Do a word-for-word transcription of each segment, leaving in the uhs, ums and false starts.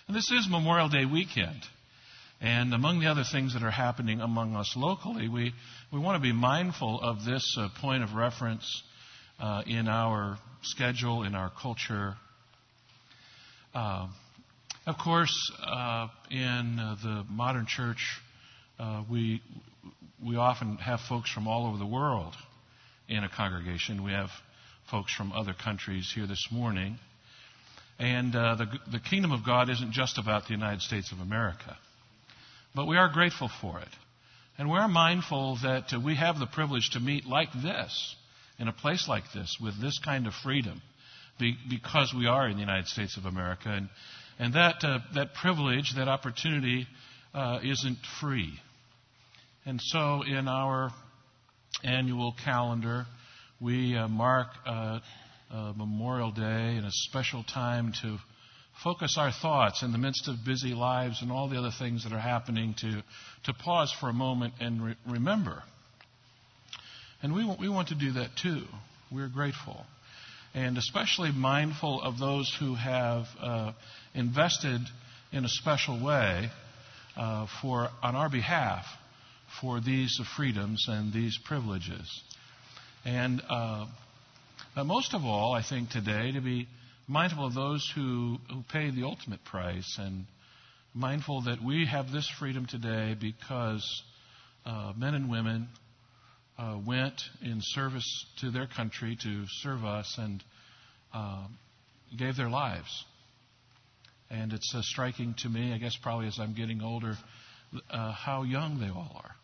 And this is Memorial Day weekend. And among the other things that are happening among us locally, we, we want to be mindful of this uh, point of reference uh, in our schedule, in our culture. Uh, of course, uh, in uh, the modern church, uh, we we often have folks from all over the world in a congregation. We have folks from other countries here this morning. And uh, the, the kingdom of God isn't just about the United States of America. But we are grateful for it. And we're mindful that uh, we have the privilege to meet like this, in a place like this, with this kind of freedom, be, because we are in the United States of America. And, and that, uh, that privilege, that opportunity, uh, isn't free. And so in our annual calendar, we uh, mark uh, uh, Memorial Day and a special time to focus our thoughts in the midst of busy lives and all the other things that are happening, to, to pause for a moment and re- remember. And we want, we want to do that too. We're grateful. And especially mindful of those who have uh, invested in a special way uh, for on our behalf for these freedoms and these privileges. And uh, most of all, I think today, to be mindful of those who, who pay the ultimate price, and mindful that we have this freedom today because uh, men and women uh, went in service to their country to serve us and uh, gave their lives. And it's uh, striking to me, I guess probably as I'm getting older, uh, how young they all are.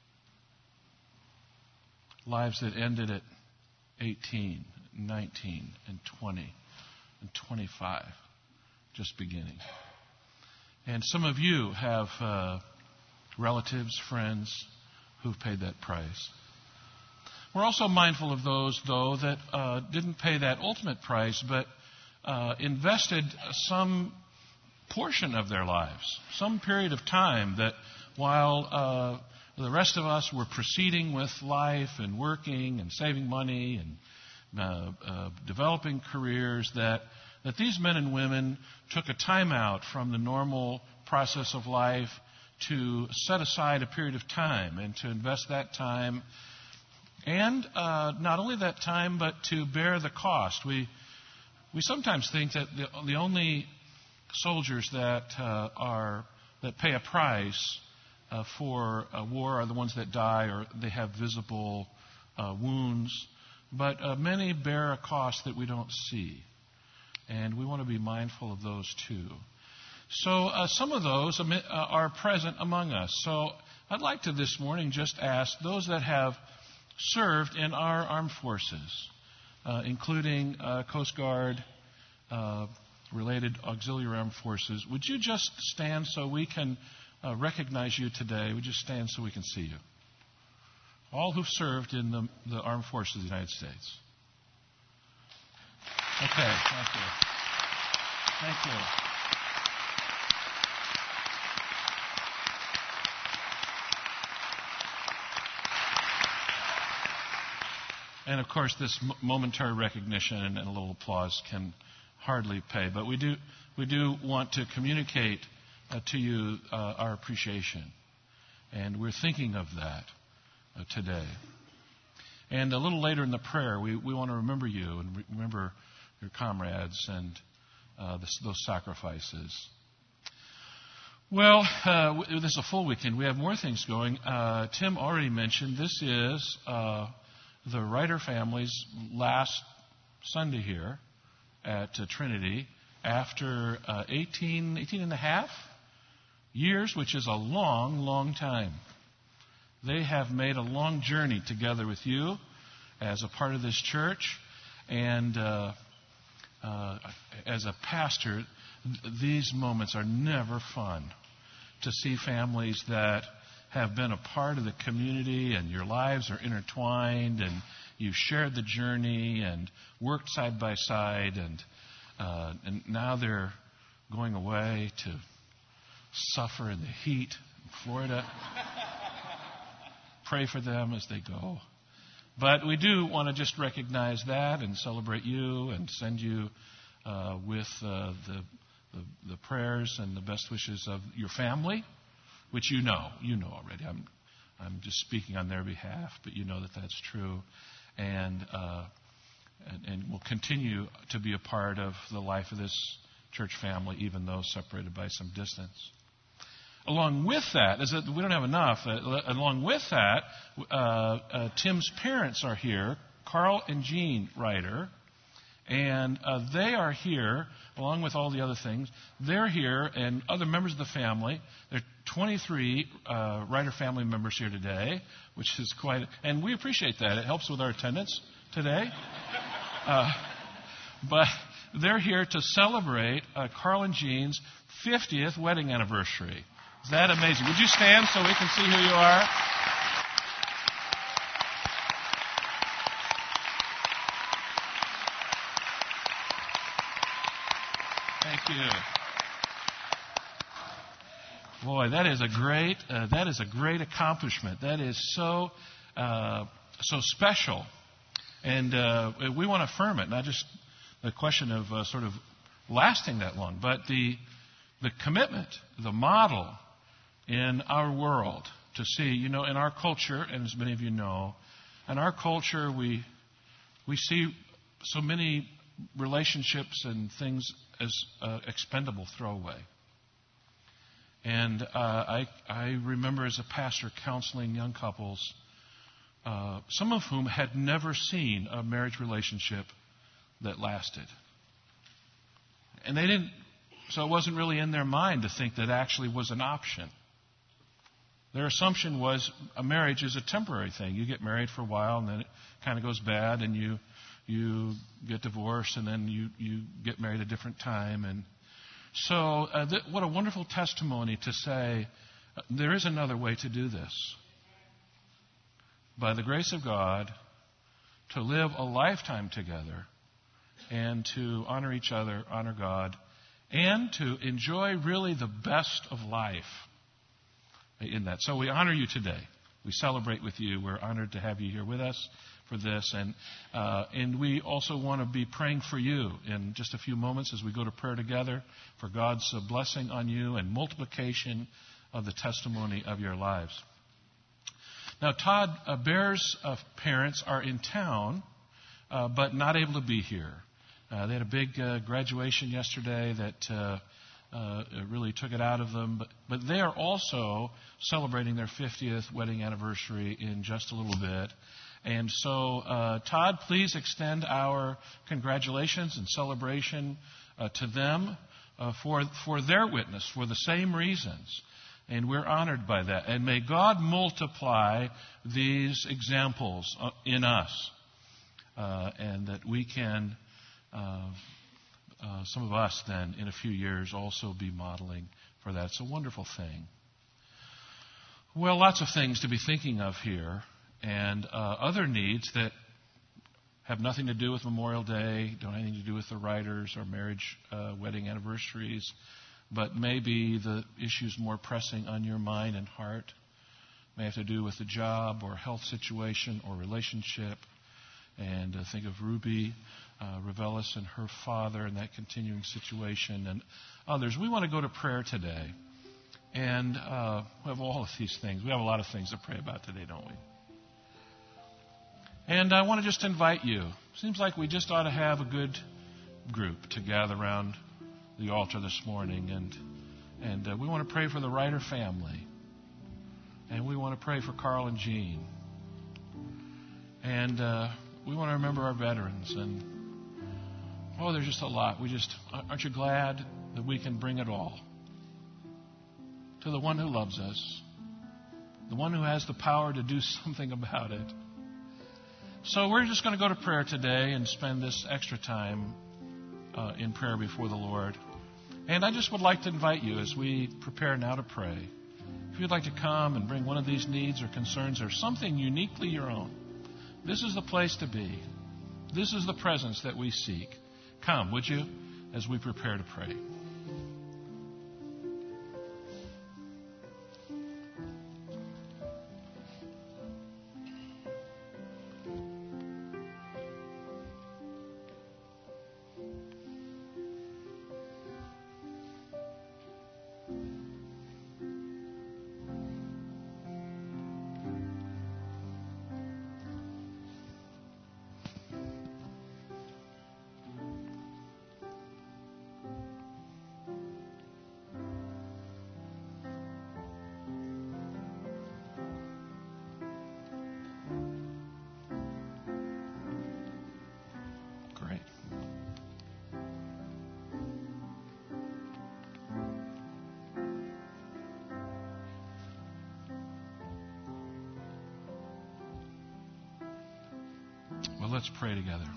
Lives that ended at eighteen, nineteen, and twenty. And twenty-five, just beginning. And some of you have uh, relatives, friends who've paid that price. We're also mindful of those, though, that uh, didn't pay that ultimate price, but uh, invested some portion of their lives, some period of time that while uh, the rest of us were proceeding with life and working and saving money and Uh, uh, developing careers, that that these men and women took a time out from the normal process of life to set aside a period of time and to invest that time, and uh, not only that time, but to bear the cost. We we sometimes think that the, the only soldiers that uh, are that pay a price uh, for a war are the ones that die or they have visible uh, wounds. But uh, many bear a cost that we don't see. And we want to be mindful of those too. So uh, some of those uh, are present among us. So I'd like to this morning just ask those that have served in our armed forces, uh, including uh, Coast Guard, uh, related auxiliary armed forces, would you just stand so we can uh, recognize you today? Would you stand so we can see you? All who've served in the, the armed forces of the United States. Okay, thank you. Thank you. And of course, this momentary recognition and, and a little applause can hardly pay, but we do we do want to communicate uh, to you uh, our appreciation, and we're thinking of that uh, today. And a little later in the prayer, we, we want to remember you and re- remember your comrades and uh, this, those sacrifices. Well, uh, this is a full weekend. We have more things going. Uh, Tim already mentioned this is uh, the Ryder family's last Sunday here at uh, Trinity after uh, eighteen, eighteen and a half years, which is a long, long time. They have made a long journey together with you as a part of this church. And uh, uh, as a pastor, th- these moments are never fun. To see families that have been a part of the community and your lives are intertwined and you've shared the journey and worked side by side, and uh, and now they're going away to suffer in the heat in Florida. Pray for them as they go. But we do want to just recognize that and celebrate you and send you uh, with uh, the, the, the prayers and the best wishes of your family, which you know. You know already. I'm, I'm just speaking on their behalf, but you know that that's true. And, uh, and, and will continue to be a part of the life of this church family, even though separated by some distance. Along with that, is that we don't have enough. Uh, along with that, uh, uh, Tim's parents are here, Carl and Jean Ryder, and uh, they are here along with all the other things. They're here, and other members of the family. There are twenty-three uh, Ryder family members here today, which is quite, and we appreciate that. It helps with our attendance today. Uh, but they're here to celebrate uh, Carl and Jean's fiftieth wedding anniversary. Is that amazing? Would you stand so we can see who you are? Thank you. Boy, that is a great uh, that is a great accomplishment. That is so uh, so special, and uh, we want to affirm it. Not just the question of uh, sort of lasting that long, but the the commitment, the model in our world to see, you know, in our culture, and as many of you know, in our culture we we see so many relationships and things as uh, expendable throwaway. And uh, I, I remember as a pastor counseling young couples, uh, some of whom had never seen a marriage relationship that lasted. And they didn't, so it wasn't really in their mind to think that actually was an option. Their assumption was a marriage is a temporary thing. You get married for a while and then it kind of goes bad and you you get divorced and then you, you get married a different time. And so uh, th- what a wonderful testimony to say uh, there is another way to do this. By the grace of God, to live a lifetime together and to honor each other, honor God, and to enjoy really the best of life in that. So we honor you today. We celebrate with you. We're honored to have you here with us for this. And uh, and we also want to be praying for you in just a few moments as we go to prayer together for God's uh, blessing on you and multiplication of the testimony of your lives. Now, Todd uh, Bear's uh, parents are in town, uh, but not able to be here. Uh, they had a big uh, graduation yesterday that uh, uh, really took it out of them. But, but they are also celebrating their fiftieth wedding anniversary in just a little bit. And so, uh, Todd, please extend our congratulations and celebration uh, to them uh, for, for their witness, for the same reasons. And we're honored by that. And may God multiply these examples uh, in us, uh, and that we can, uh, uh, some of us then, in a few years, also be modeling for that. It's a wonderful thing. Well, lots of things to be thinking of here. And uh, other needs that have nothing to do with Memorial Day, don't have anything to do with the writers or marriage, uh, wedding anniversaries, but maybe the issues more pressing on your mind and heart may have to do with the job or health situation or relationship. And uh, think of Ruby uh, Revelis and her father and that continuing situation and others. We want to go to prayer today. And uh, we have all of these things. We have a lot of things to pray about today, don't we? And I want to just invite you. Seems like we just ought to have a good group to gather around the altar this morning. And and uh, we want to pray for the Ryder family. And we want to pray for Carl and Jean. And uh, we want to remember our veterans. And, oh, there's just a lot. We just, aren't you glad that we can bring it all to the one who loves us, the one who has the power to do something about it. So we're just going to go to prayer today and spend this extra time uh, in prayer before the Lord. And I just would like to invite you as we prepare now to pray. If you'd like to come and bring one of these needs or concerns or something uniquely your own, this is the place to be. This is the presence that we seek. Come, would you, as we prepare to pray. let's pray together.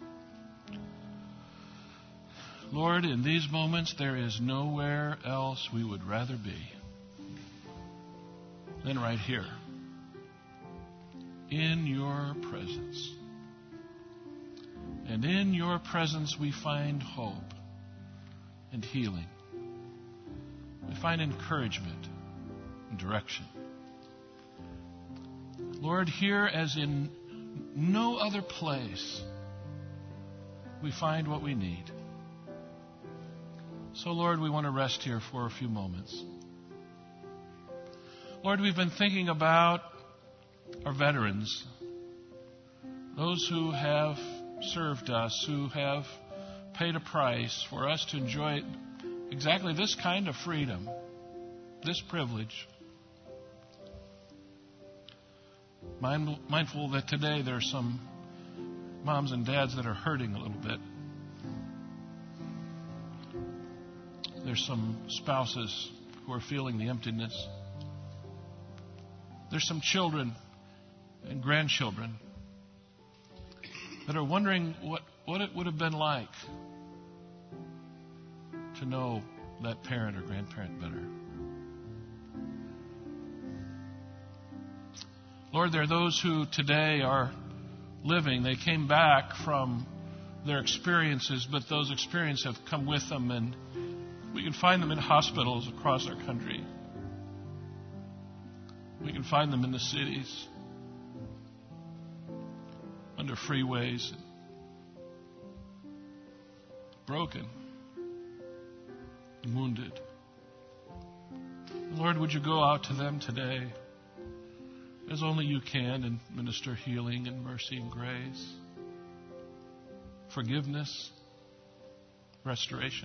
Lord, in these moments, there is nowhere else we would rather be than right here, in your presence. And in your presence, we find hope and healing. We find encouragement and direction. Lord, here as in no other place, we find what we need. So, Lord, we want to rest here for a few moments. Lord, we've been thinking about our veterans, those who have served us, who have paid a price for us to enjoy exactly this kind of freedom, this privilege. Mindful that today there are some moms and dads that are hurting a little bit. There's some spouses who are feeling the emptiness. There's some children and grandchildren that are wondering what, what it would have been like to know that parent or grandparent better. Lord, there are those who today are living. They came back from their experiences, but those experiences have come with them, and we can find them in hospitals across our country. We can find them in the cities, under freeways, broken and wounded. Lord, would you go out to them today as only you can and minister healing and mercy and grace, forgiveness, restoration.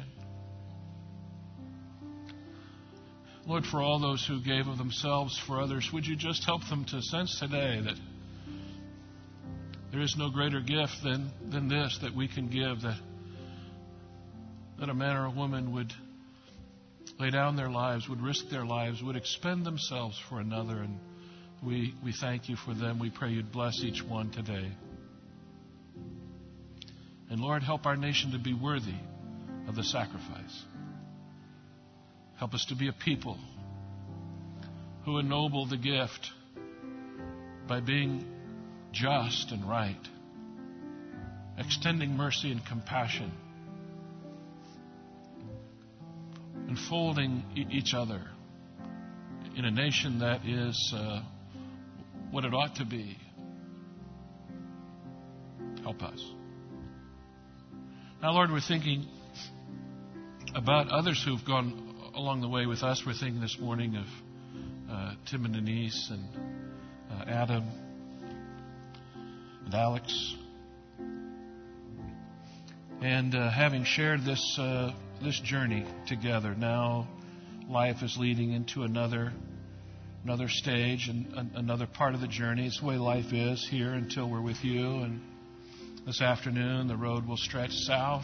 Lord, for all those who gave of themselves for others, would you just help them to sense today that there is no greater gift than, than this that we can give, that, that a man or a woman would lay down their lives, would risk their lives, would expend themselves for another. And we, we thank you for them. We pray you'd bless each one today. And Lord, help our nation to be worthy of the sacrifice. Help us to be a people who ennoble the gift by being just and right, extending mercy and compassion, enfolding e- each other in a nation that is uh, what it ought to be. Help us. Now, Lord, we're thinking about others who've gone along the way with us. We're thinking this morning of uh, Tim and Denise and uh, Adam and Alex. And uh, having shared this uh, this journey together, now life is leading into another another stage and an, another part of the journey. It's the way life is here until we're with you. And this afternoon, the road will stretch south.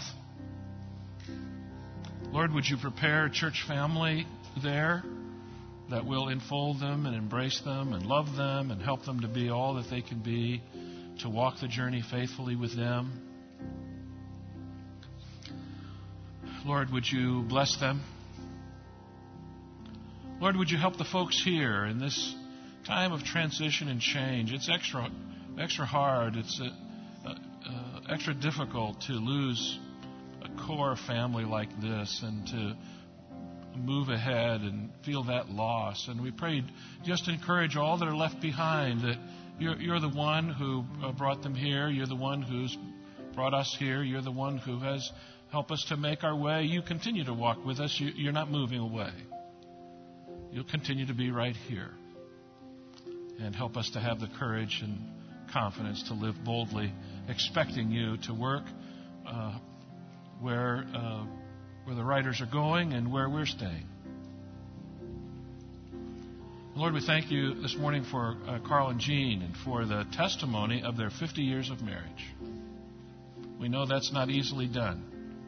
Lord, would you prepare a church family there that will enfold them and embrace them and love them and help them to be all that they can be, to walk the journey faithfully with them. Lord, would you bless them? Lord, would you help the folks here in this time of transition and change? It's extra, extra hard. It's a, a, a extra difficult to lose a core family like this and to move ahead and feel that loss. And we pray just encourage all that are left behind, that you're, you're the one who brought them here. You're the one who's brought us here. You're the one who has helped us to make our way. You continue to walk with us. You, you're not moving away. You'll continue to be right here. And help us to have the courage and confidence to live boldly, expecting you to work uh, where uh, where the writers are going and where we're staying. Lord, we thank you this morning for uh, Carl and Jean and for the testimony of their fifty years of marriage. We know that's not easily done.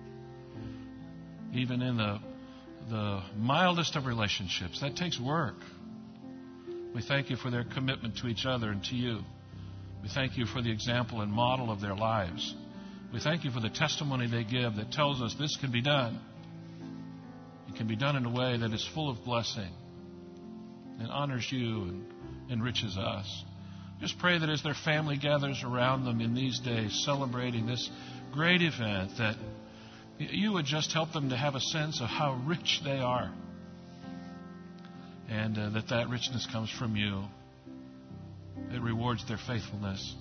Even in the the mildest of relationships, that takes work. We thank you for their commitment to each other and to you. We thank you for the example and model of their lives. We thank you for the testimony they give that tells us this can be done. It can be done in a way that is full of blessing and honors you and enriches us. Just pray that as their family gathers around them in these days celebrating this great event, that you would just help them to have a sense of how rich they are, and uh, that that richness comes from you. It rewards their faithfulness.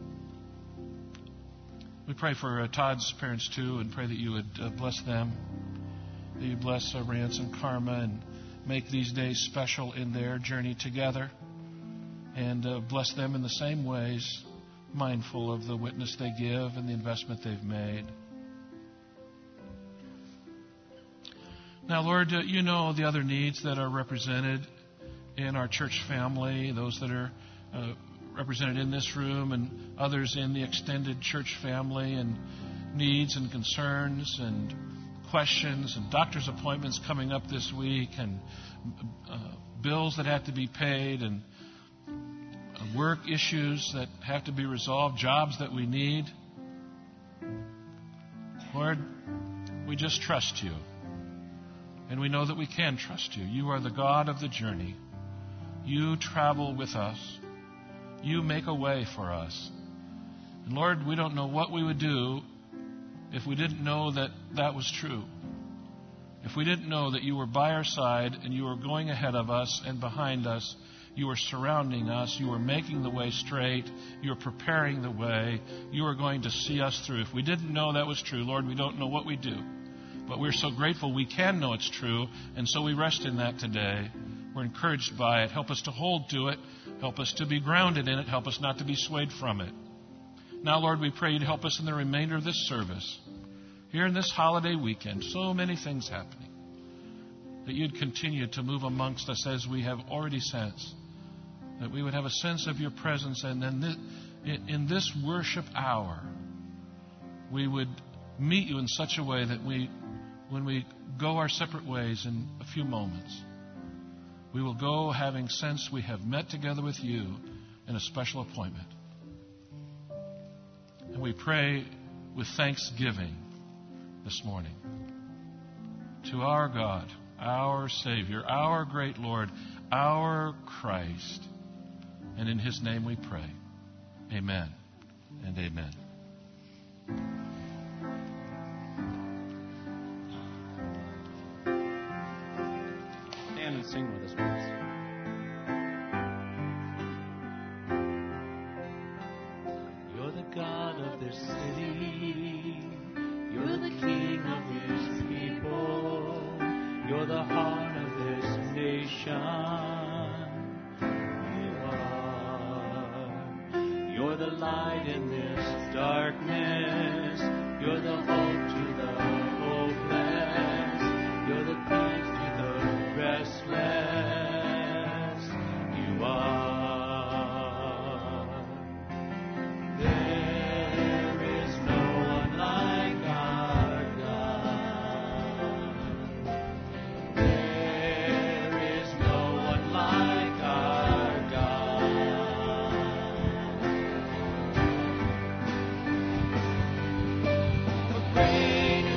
We pray for uh, Todd's parents too, and pray that you would uh, bless them, that you bless uh, Rance and Karma, and make these days special in their journey together, and uh, bless them in the same ways, mindful of the witness they give and the investment they've made. Now, Lord, uh, you know the other needs that are represented in our church family, those that are uh, represented in this room and others in the extended church family, and needs and concerns and questions and doctor's appointments coming up this week, and uh, bills that have to be paid, and uh, work issues that have to be resolved, jobs that we need. Lord, we just trust you. And we know that we can trust you. You are the God of the journey. You travel with us. You make a way for us. And Lord, we don't know what we would do if we didn't know that that was true. If we didn't know that you were by our side and you were going ahead of us and behind us, you were surrounding us, you were making the way straight, you were preparing the way, you were going to see us through. If we didn't know that was true, Lord, we don't know what we do. But we're so grateful we can know it's true, and so we rest in that today. We're encouraged by it. Help us to hold to it. Help us to be grounded in it. Help us not to be swayed from it. Now, Lord, we pray you to help us in the remainder of this service. Here in this holiday weekend, so many things happening, that you'd continue to move amongst us as we have already sensed, that we would have a sense of your presence, and then this, in this worship hour, we would meet you in such a way that we, when we go our separate ways in a few moments, we will go having sensed we have met together with you in a special appointment. And we pray with thanksgiving this morning to our God, our Savior, our great Lord, our Christ. And in his name we pray. Amen and amen. Stand and sing with us, please. You're the God of their city. You're the King of his people. You're the heart of this nation. You're the light in this darkness. You're the hope to the hopeless. You're the peace to the restless. You are. There is no one like our God. There is no one like our God. Great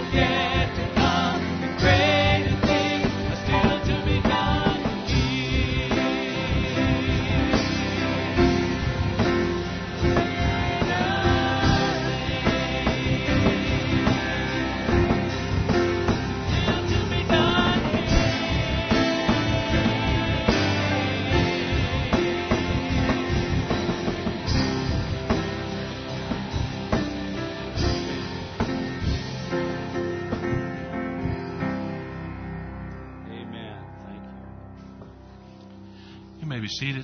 yet to come, and greater things are still to be done here. Still to be done Amen. Thank you. You may be seated.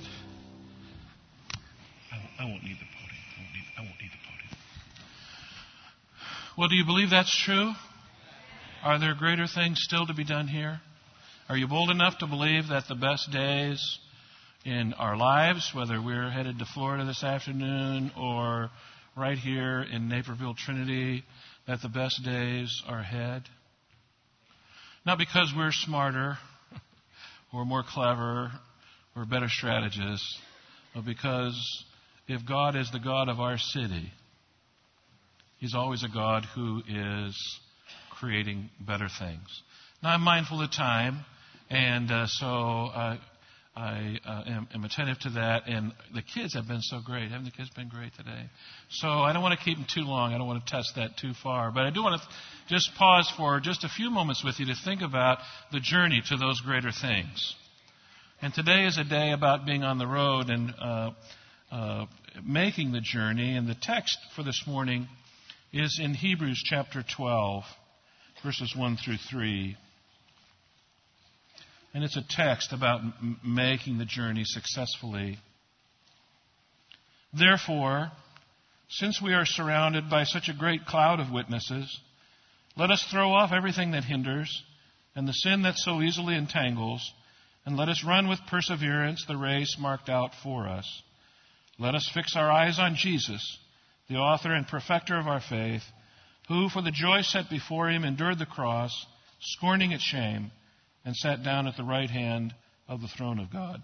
I won't, I won't need the podium. I won't need, I won't need the podium. Well, do you believe that's true? Are there greater things still to be done here? Are you bold enough to believe that the best days in our lives, whether we're headed to Florida this afternoon or right here in Naperville Trinity, that the best days are ahead? Not because we're smarter or more clever or better strategists, but because if God is the God of our city, He's always a God who is creating better things. Now, I'm mindful of time, and uh, so uh, I uh, am, am attentive to that. And the kids have been so great. Haven't the kids been great today? So I don't want to keep them too long. I don't want to test that too far. But I do want to just pause for just a few moments with you to think about the journey to those greater things. And today is a day about being on the road and uh, uh, making the journey. And the text for this morning is in Hebrews chapter twelve, verses one through three. And it's a text about m- making the journey successfully. Therefore, since we are surrounded by such a great cloud of witnesses, let us throw off everything that hinders and the sin that so easily entangles, and let us run with perseverance the race marked out for us. Let us fix our eyes on Jesus, the author and perfecter of our faith, who for the joy set before Him endured the cross, scorning its shame, and sat down at the right hand of the throne of God.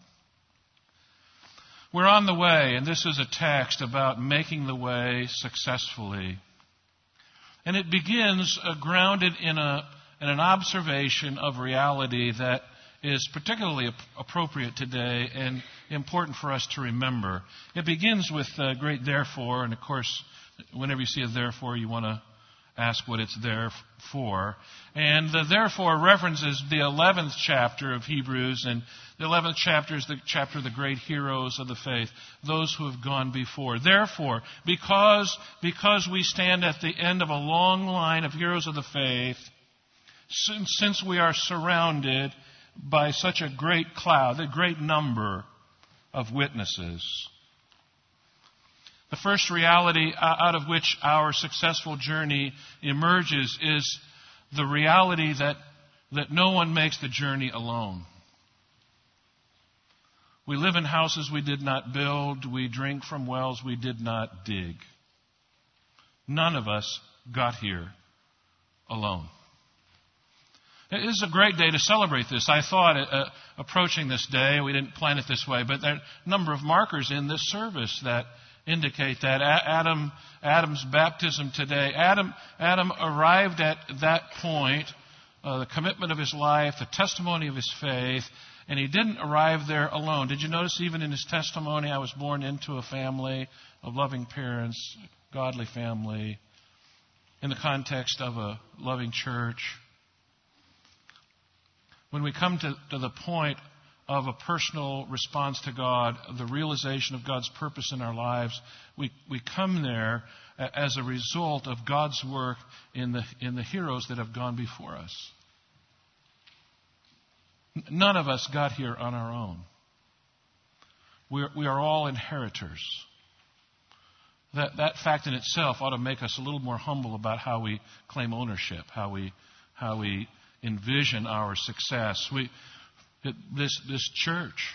We're on the way, and this is a text about making the way successfully. And it begins uh, grounded in, a, in an observation of reality that is particularly ap- appropriate today and important for us to remember. It begins with a great therefore, and of course, whenever you see a therefore, you want to ask what it's there for. And the therefore references the eleventh chapter of Hebrews, and the eleventh chapter is the chapter of the great heroes of the faith, those who have gone before. Therefore, because, because we stand at the end of a long line of heroes of the faith, since, since we are surrounded by such a great cloud, a great number of witnesses, the first reality out of which our successful journey emerges is the reality that, that no one makes the journey alone. We live in houses we did not build. We drink from wells we did not dig. None of us got here alone. It is a great day to celebrate this. I thought uh, approaching this day, we didn't plan it this way, but there are a number of markers in this service that indicate that. Adam, Adam's baptism today. Adam, Adam arrived at that point, uh, the commitment of his life, the testimony of his faith, and he didn't arrive there alone. Did you notice even in his testimony, I was born into a family of loving parents, godly family, in the context of a loving church. When we come to, to the point of a personal response to God, the realization of God's purpose in our lives, we, we come there as a result of God's work in the, in the heroes that have gone before us. None of us got here on our own. We are, we are all inheritors. That, that fact in itself ought to make us a little more humble about how we claim ownership, how we, how we envision our success. We, this, this church,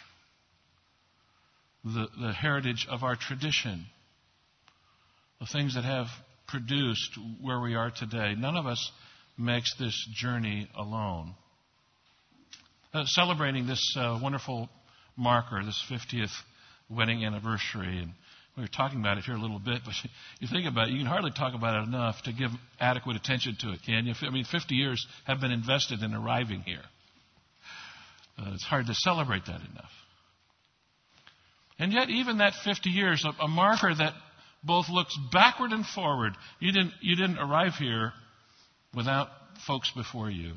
the, the heritage of our tradition, the things that have produced where we are today, none of us makes this journey alone. Uh, celebrating this uh, wonderful marker, this fiftieth wedding anniversary, and We were talking about it here a little bit, but you think about it, you can hardly talk about it enough to give adequate attention to it, can you? I mean, fifty years have been invested in arriving here. Uh, it's hard to celebrate that enough. And yet, even that fifty years, a, a marker that both looks backward and forward. You didn't, you didn't arrive here without folks before you.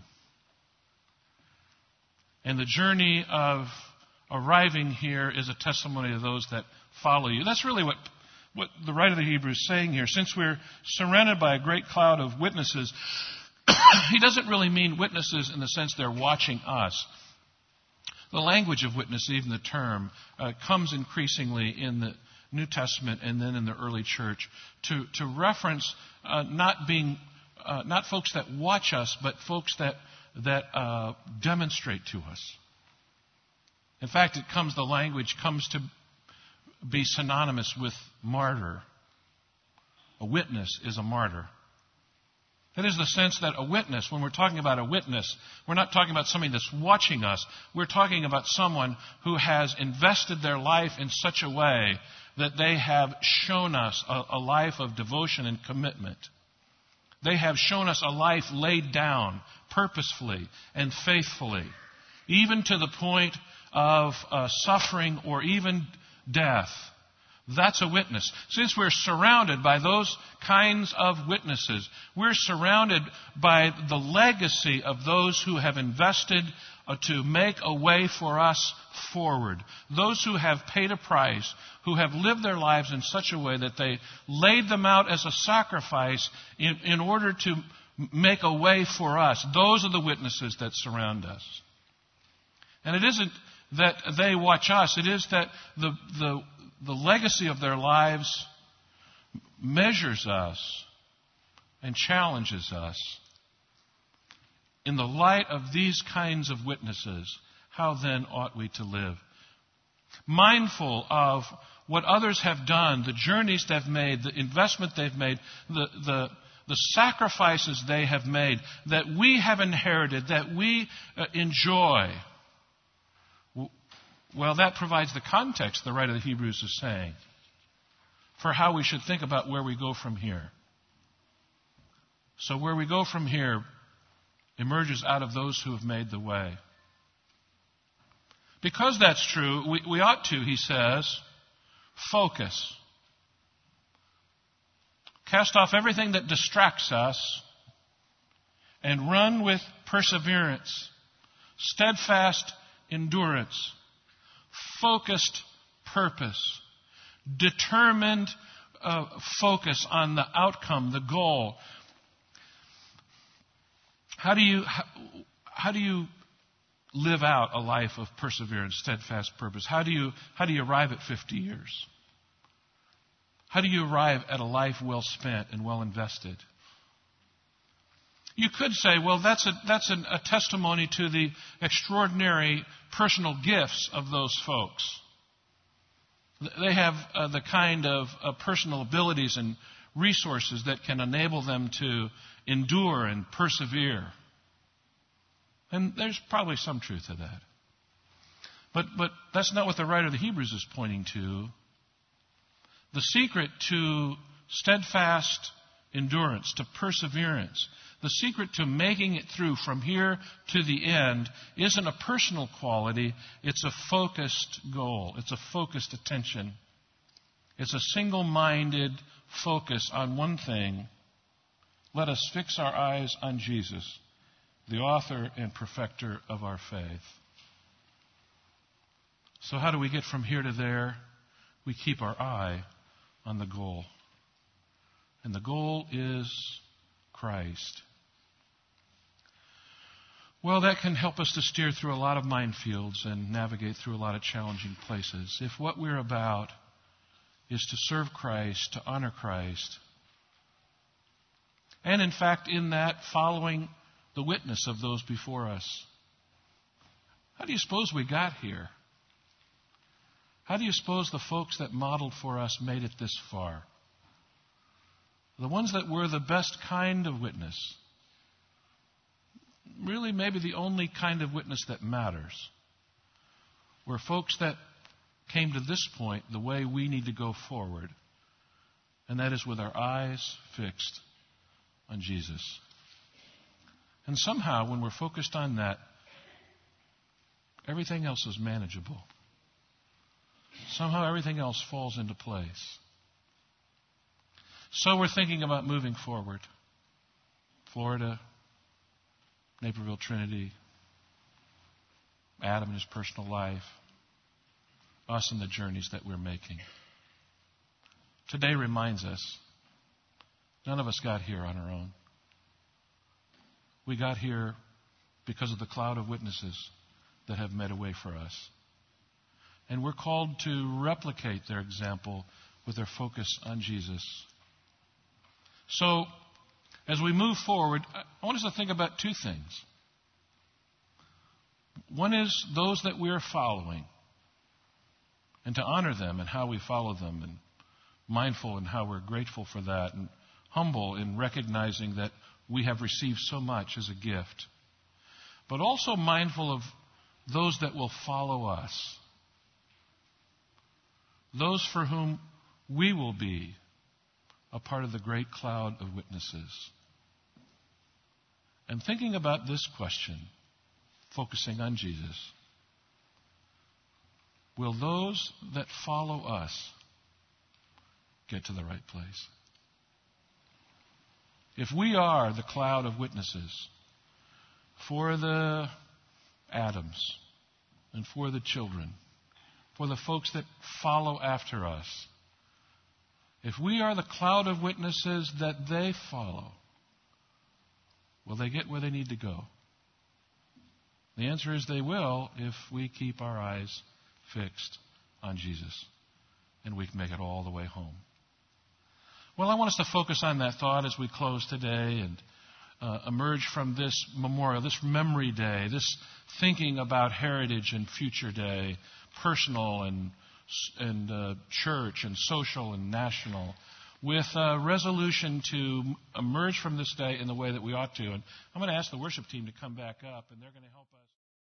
And the journey of arriving here is a testimony to those that follow you. That's really what, what the writer of the Hebrews is saying here. Since we're surrounded by a great cloud of witnesses, he doesn't really mean witnesses in the sense they're watching us. The language of witness, even the term, uh, comes increasingly in the New Testament and then in the early church to, to reference uh, not being uh, not folks that watch us, but folks that that uh, demonstrate to us. In fact, it comes the language comes to be synonymous with martyr. A witness is a martyr. It is the sense that a witness, when we're talking about a witness, we're not talking about somebody that's watching us. We're talking about someone who has invested their life in such a way that they have shown us a, a life of devotion and commitment. They have shown us a life laid down purposefully and faithfully, even to the point of uh, suffering or even death. That's a witness. Since we're surrounded by those kinds of witnesses, we're surrounded by the legacy of those who have invested uh, to make a way for us forward. Those who have paid a price, who have lived their lives in such a way that they laid them out as a sacrifice in, in order to make a way for us. Those are the witnesses that surround us. And it isn't that they watch us. It is that the the The legacy of their lives measures us and challenges us. In the light of these kinds of witnesses, how then ought we to live? Mindful of what others have done, the journeys they've made, the investment they've made, the, the, the sacrifices they have made, that we have inherited, that we uh, enjoy. Well, that provides the context, the writer of the Hebrews is saying, for how we should think about where we go from here. So where we go from here emerges out of those who have made the way. Because that's true, we, we ought to, he says, focus. Cast off everything that distracts us and run with perseverance, steadfast endurance, focused purpose, determined uh, focus on the outcome, the goal. How do you how, how do you live out a life of perseverance, steadfast purpose? How do you how do you arrive at fifty years? How do you arrive at a life well spent and well invested? You could say, well, that's a that's an, a testimony to the extraordinary personal gifts of those folks. They have uh, the kind of uh, personal abilities and resources that can enable them to endure and persevere. And there's probably some truth to that. But but that's not what the writer of the Hebrews is pointing to. The secret to steadfast endurance, to perseverance, the secret to making it through from here to the end isn't a personal quality. It's a focused goal. It's a focused attention. It's a single-minded focus on one thing. Let us fix our eyes on Jesus, the author and perfecter of our faith. So how do we get from here to there? We keep our eye on the goal. And the goal is Christ. Well, that can help us to steer through a lot of minefields and navigate through a lot of challenging places. If what we're about is to serve Christ, to honor Christ, and in fact, in that, following the witness of those before us. How do you suppose we got here? How do you suppose the folks that modeled for us made it this far? The ones that were the best kind of witness. Really, maybe the only kind of witness that matters. Were folks that came to this point the way we need to go forward, and that is with our eyes fixed on Jesus. And somehow, when we're focused on that, everything else is manageable. Somehow everything else falls into place. So we're thinking about moving forward. Florida, Naperville Trinity, Adam and his personal life, us and the journeys that we're making. Today reminds us, none of us got here on our own. We got here because of the cloud of witnesses that have made a way for us. And we're called to replicate their example with their focus on Jesus. So, as we move forward, I want us to think about two things. One is those that we are following, and to honor them and how we follow them, and mindful in how we're grateful for that, and humble in recognizing that we have received so much as a gift. But also mindful of those that will follow us. Those for whom we will be a part of the great cloud of witnesses. And thinking about this question, focusing on Jesus, will those that follow us get to the right place? If we are the cloud of witnesses for the Adams and for the children, for the folks that follow after us, if we are the cloud of witnesses that they follow, will they get where they need to go? The answer is they will if we keep our eyes fixed on Jesus and we can make it all the way home. Well, I want us to focus on that thought as we close today and uh, emerge from this memorial, this memory day, this thinking about heritage and future day, personal and, and uh, church and social and national, with a resolution to emerge from this day in the way that we ought to. And I'm going to ask the worship team to come back up, and they're going to help us.